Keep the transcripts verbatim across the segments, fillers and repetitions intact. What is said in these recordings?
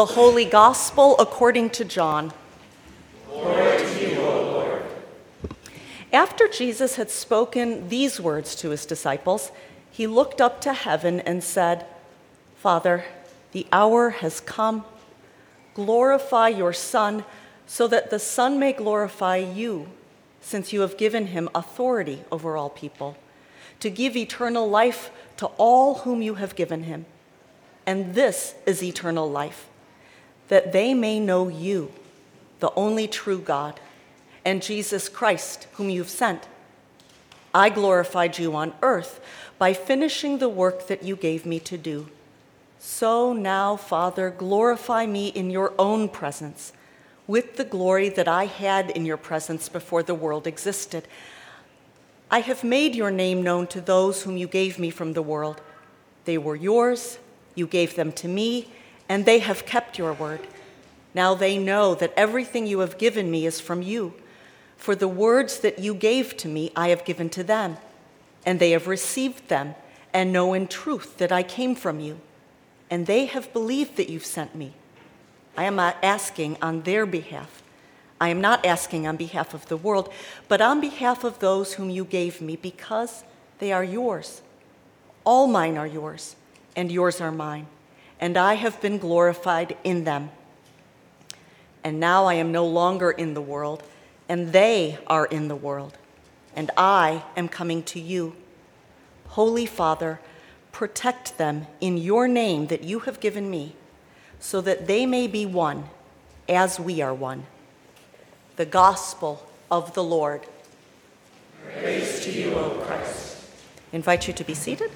The Holy Gospel according to John. Glory to you, O Lord. After Jesus had spoken these words to his disciples, he looked up to heaven and said, "Father, the hour has come. Glorify your Son, so that the Son may glorify you, since you have given him authority over all people, to give eternal life to all whom you have given him. And this is eternal life, that they may know you, the only true God, and Jesus Christ, whom you've sent. I glorified you on earth by finishing the work that you gave me to do. So now, Father, glorify me in your own presence, with the glory that I had in your presence before the world existed. I have made your name known to those whom you gave me from the world. They were yours, you gave them to me, and they have kept your word. Now they know that everything you have given me is from you. For the words that you gave to me I have given to them, and they have received them, and know in truth that I came from you. And they have believed that you've sent me. I am not asking on their behalf. I am not asking on behalf of the world, but on behalf of those whom you gave me, because they are yours. All mine are yours, and yours are mine, and I have been glorified in them. And now I am no longer in the world, and they are in the world, and I am coming to you. Holy Father, protect them in your name that you have given me, so that they may be one as we are one. The Gospel of the Lord. Praise to you, O Christ. I invite you to be seated.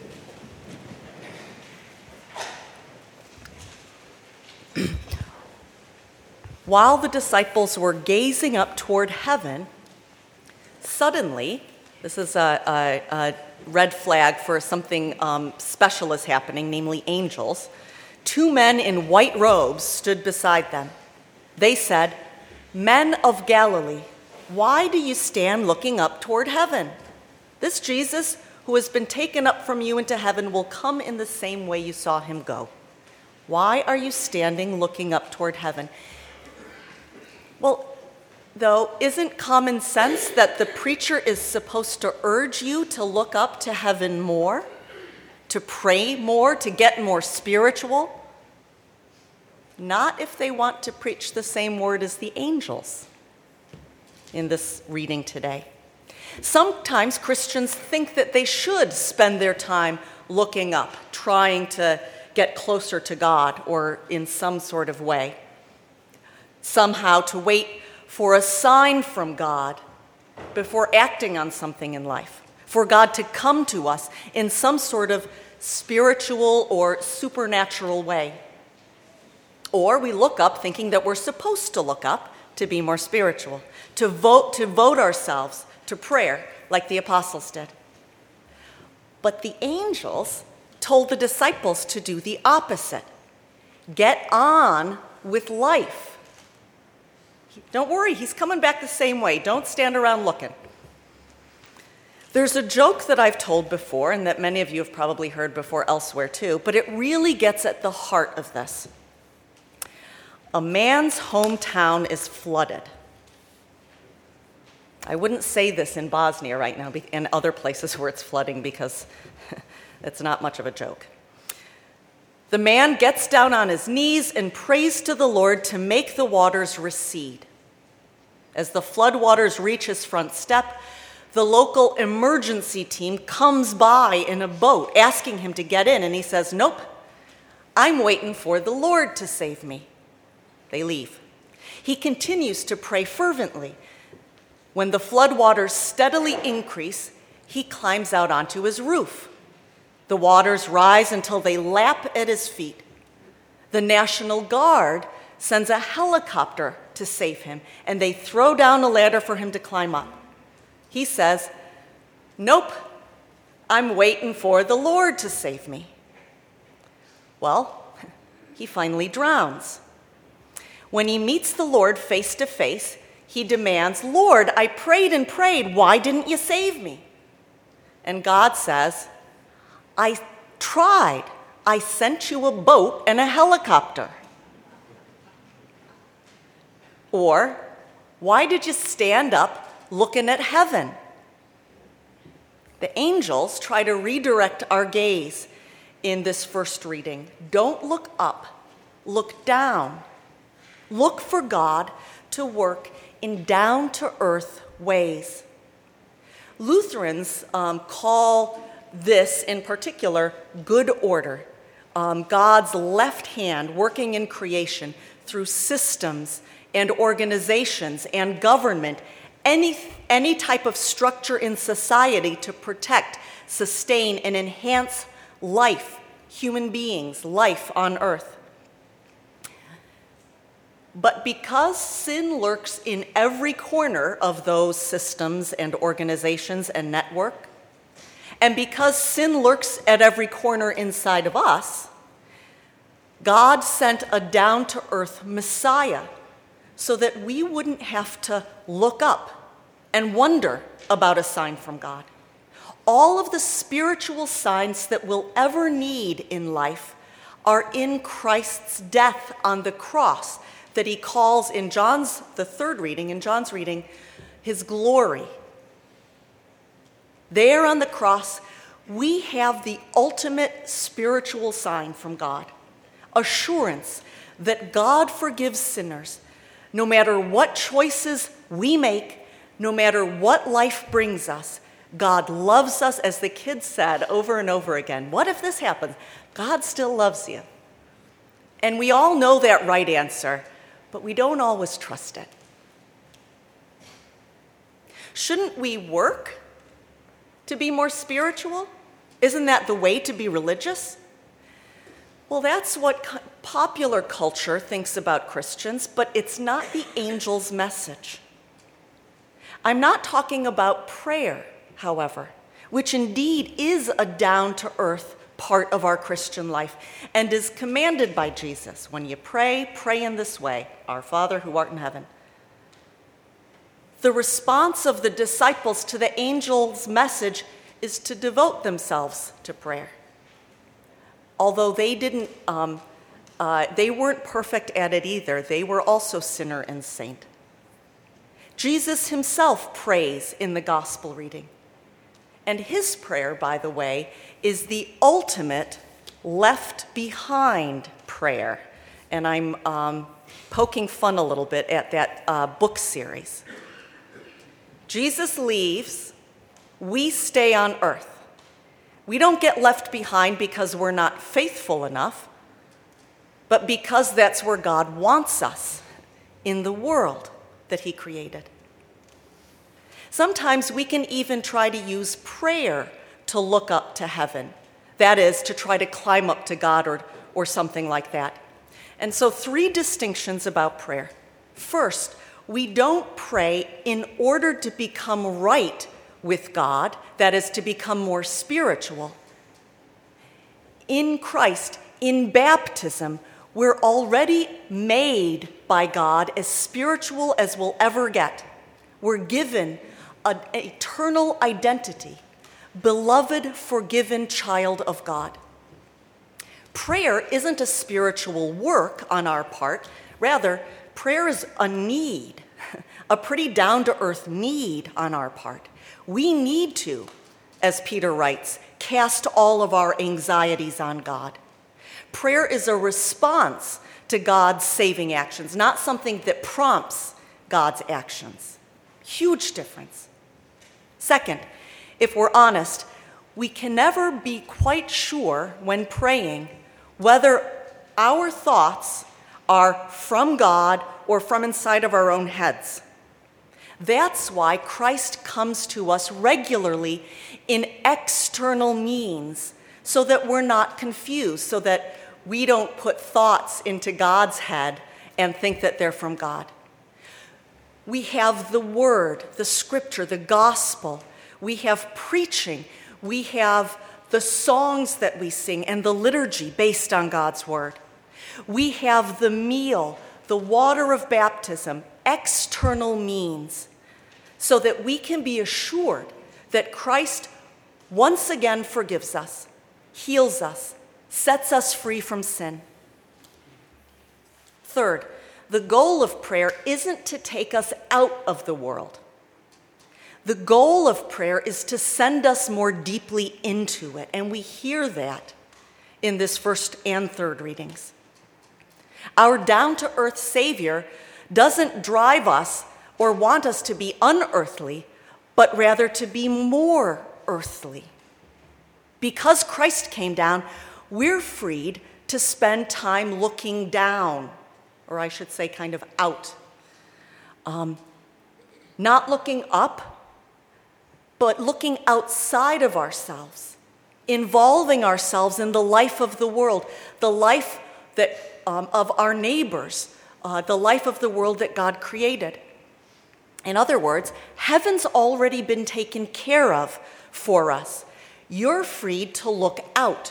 While the disciples were gazing up toward heaven, suddenly, this is a, a, a red flag for something um, special is happening, namely angels, two men in white robes stood beside them. They said, "Men of Galilee, why do you stand looking up toward heaven? This Jesus who has been taken up from you into heaven will come in the same way you saw him go. Why are you standing looking up toward heaven?" Well, though, isn't common sense that the preacher is supposed to urge you to look up to heaven more, to pray more, to get more spiritual? Not if they want to preach the same word as the angels in this reading today. Sometimes Christians think that they should spend their time looking up, trying to get closer to God or in some sort of way. Somehow to wait for a sign from God before acting on something in life, for God to come to us in some sort of spiritual or supernatural way. Or we look up thinking that we're supposed to look up to be more spiritual, to vote to vote ourselves to prayer like the apostles did. But the angels told the disciples to do the opposite. Get on with life. Don't worry, he's coming back the same way. Don't stand around looking. There's a joke that I've told before, and that many of you have probably heard before elsewhere too, but it really gets at the heart of this. A man's hometown is flooded. I wouldn't say this in Bosnia right now and other places where it's flooding because it's not much of a joke. The man gets down on his knees and prays to the Lord to make the waters recede. As the floodwaters reach his front step, the local emergency team comes by in a boat asking him to get in, and he says, "Nope, I'm waiting for the Lord to save me." They leave. He continues to pray fervently. When the floodwaters steadily increase, he climbs out onto his roof. The waters rise until they lap at his feet. The National Guard sends a helicopter to save him, and they throw down a ladder for him to climb up. He says, "Nope, I'm waiting for the Lord to save me." Well, he finally drowns. When he meets the Lord face to face, he demands, "Lord, I prayed and prayed. Why didn't you save me?" And God says, "I tried. I sent you a boat and a helicopter." Or, why did you stand up looking at heaven? The angels try to redirect our gaze in this first reading. Don't look up, look down. Look for God to work in down-to-earth ways. Lutherans um, call this in particular good order, um, God's left hand working in creation through systems and organizations and government, any, any type of structure in society to protect, sustain, and enhance life, human beings, life on earth. But because sin lurks in every corner of those systems and organizations and network, and because sin lurks at every corner inside of us, God sent a down-to-earth Messiah so that we wouldn't have to look up and wonder about a sign from God. All of the spiritual signs that we'll ever need in life are in Christ's death on the cross, that he calls in John's, the third reading, in John's reading, his glory. There on the cross, we have the ultimate spiritual sign from God, assurance that God forgives sinners, no matter what choices we make, no matter what life brings us. God loves us, as the kids said over and over again. What if this happens? God still loves you. And we all know that right answer, but we don't always trust it. Shouldn't we work to be more spiritual? Isn't that the way to be religious? Well, that's what popular culture thinks about Christians, but it's not the angel's message. I'm not talking about prayer, however, which indeed is a down-to-earth part of our Christian life and is commanded by Jesus. When you pray, pray in this way, Our Father who art in heaven. The response of the disciples to the angel's message is to devote themselves to prayer. Although they didn't, um, uh, they weren't perfect at it either. They were also sinner and saint. Jesus himself prays in the gospel reading. And his prayer, by the way, is the ultimate left behind prayer. And I'm um, poking fun a little bit at that uh, book series. Jesus leaves, we stay on earth. We don't get left behind because we're not faithful enough, but because that's where God wants us, in the world that he created. Sometimes we can even try to use prayer to look up to heaven. That is, to try to climb up to God or, or something like that. And so three distinctions about prayer. First, we don't pray in order to become right with God, that is, to become more spiritual. In Christ, in baptism, we're already made by God as spiritual as we'll ever get. We're given an eternal identity, beloved, forgiven child of God. Prayer isn't a spiritual work on our part. Rather, prayer is a need, a pretty down-to-earth need on our part. We need to, as Peter writes, cast all of our anxieties on God. Prayer is a response to God's saving actions, not something that prompts God's actions. Huge difference. Second, if we're honest, we can never be quite sure when praying whether our thoughts are from God or from inside of our own heads. That's why Christ comes to us regularly in external means, so that we're not confused, so that we don't put thoughts into God's head and think that they're from God. We have the word, the scripture, the gospel. We have preaching. We have the songs that we sing and the liturgy based on God's word. We have the meal, the water of baptism, external means, so that we can be assured that Christ once again forgives us, heals us, sets us free from sin. Third, the goal of prayer isn't to take us out of the world. The goal of prayer is to send us more deeply into it, and we hear that in this first and third readings. Our down-to-earth Savior doesn't drive us or want us to be unearthly, but rather to be more earthly. Because Christ came down, we're freed to spend time looking down, or I should say kind of out. Um, not looking up, but looking outside of ourselves, involving ourselves in the life of the world, the life that um, of our neighbors, uh, the life of the world that God created. In other words, heaven's already been taken care of for us. You're free to look out.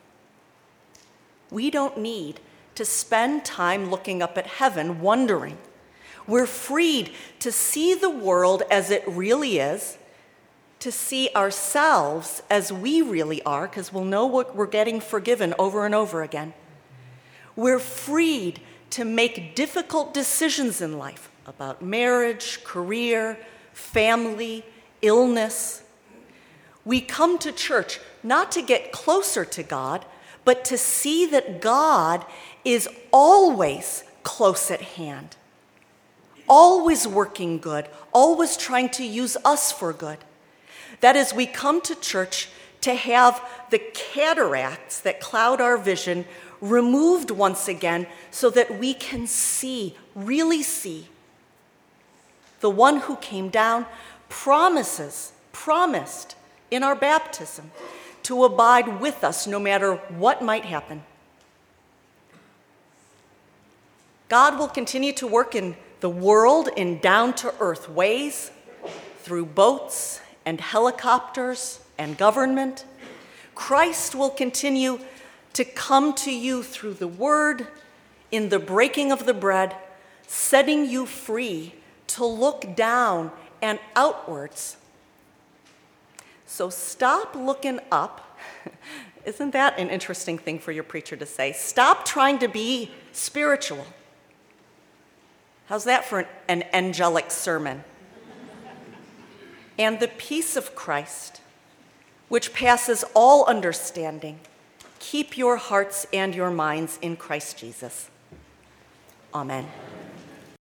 We don't need to spend time looking up at heaven, wondering. We're freed to see the world as it really is, to see ourselves as we really are, because we'll know what we're getting forgiven over and over again. We're freed to make difficult decisions in life about marriage, career, family, illness. We come to church not to get closer to God, but to see that God is always close at hand, always working good, always trying to use us for good. That is, we come to church to have the cataracts that cloud our vision removed once again so that we can see, really see. The one who came down promises, promised in our baptism to abide with us no matter what might happen. God will continue to work in the world in down-to-earth ways through boats and helicopters and government. Christ will continue to come to you through the word, in the breaking of the bread, setting you free to look down and outwards. So stop looking up. Isn't that an interesting thing for your preacher to say? Stop trying to be spiritual. How's that for an, an angelic sermon? And the peace of Christ, which passes all understanding, keep your hearts and your minds in Christ Jesus. Amen.